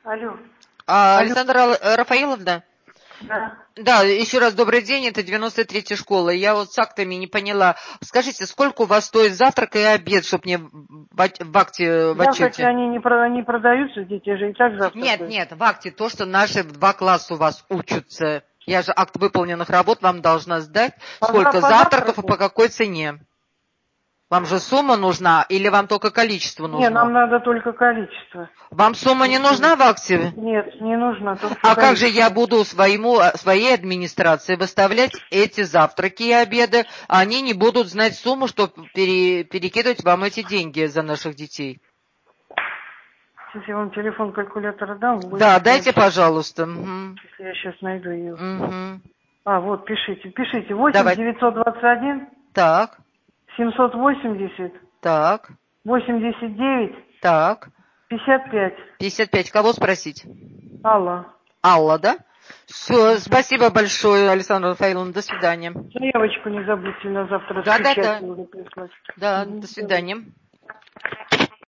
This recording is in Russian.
Алло. Александра Рафаиловна? Да. Да, еще раз добрый день, это 93-я школа. Я вот с актами не поняла. Скажите, сколько у вас стоит завтрак и обед, чтобы мне в акте, в Завтраки отчете? они не продаются, дети же и так завтракают. Нет, в акте то, что наши 2 класса у вас учатся. Я же акт выполненных работ вам должна сдать. Сколько По завтраков и завтраку? по какой цене? Вам же сумма нужна или вам только количество Не, нам нужно? надо только количество. Вам сумма не нужна в акте? Нет, не нужно, только А как же количество. я буду своей администрации выставлять эти завтраки и обеды, а они не будут знать сумму, чтобы перекидывать вам эти деньги за наших детей? Сейчас я вам телефон калькулятора дам. Вы Да, будете дайте, смотреть. пожалуйста. Если я сейчас найду ее. Угу. Вот, пишите. 8 Давай. 921 Так, 780 так, 89 так. 55. 55. Кого спросить? Алла. Алла, да? Все, спасибо большое, Александра Рафаиловна. До свидания. Заявочку не забудьте на завтра Да. с печатью прислать. Да, до свидания.